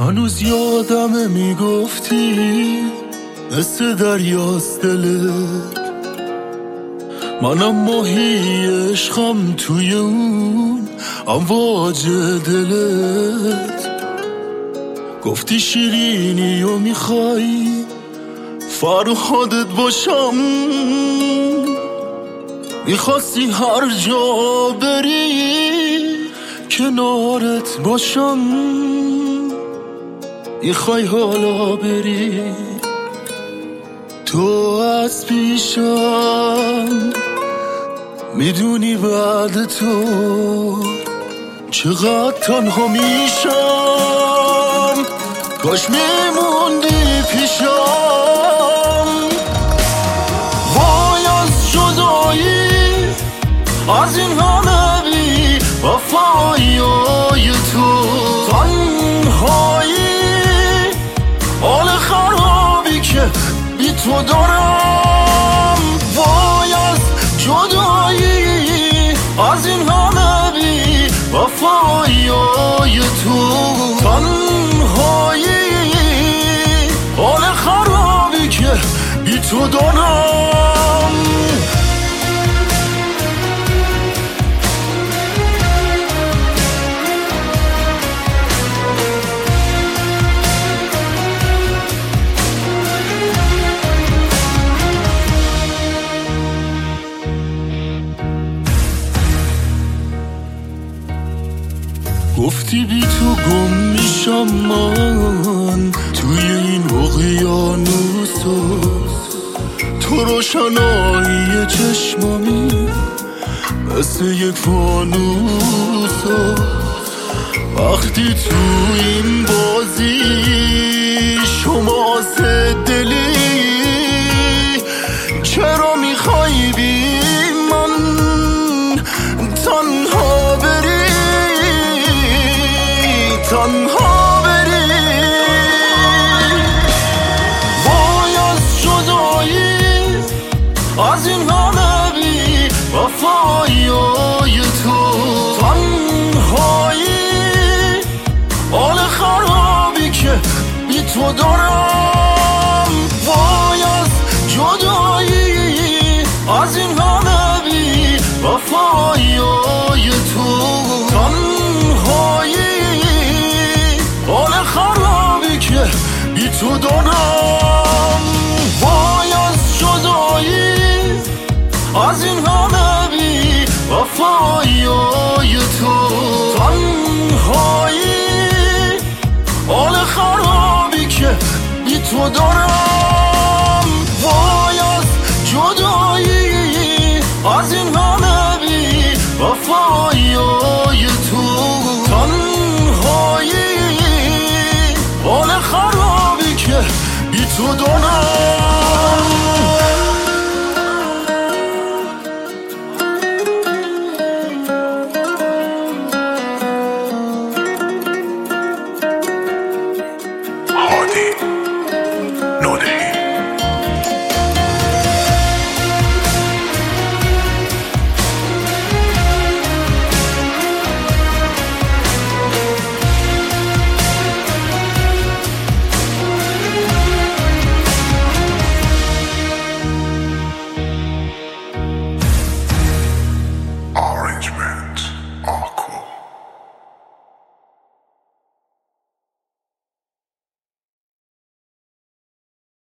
هنوز یادمه میگفتی مثل دریاست دلت، منم ماهی عشقم توی اون امواج دلت. گفتی شیرینی و میخوای فرهادت باشم، میخواستی هر جا بری کنارت باشم، میخوای حالا بری تو از پیشم، میدونی بعد تو چقدر تنها میشم، کاش میموندی پیشم. وای از جدایی، از این همه بی وفایی تو، تنهایی حال خرابی که بی تو دارم. وای از جدایی، از این همه بی وفایی تو، تنهایی حال خرابی که بی تو دارم. گفتی بی تو گم میشم من توی این اقیانوسا، تو روشنایی چشمامی مثل یک فانوسا. وقتی تو این بازی شما دلی، چرا میخوای بی من تنها بری، تنها بری؟ وای از جدایی، از این همه بی وفایی تو، تنهایی حال خرابی که بی تو دارم. وای از جدایی، از این همه بی وفایی تو، تنهایی حال خرابی که بی تو دارم. وای از جدایی، از این همه بی وفایی تو، تنهایی حال خرابی که بی تو دارم.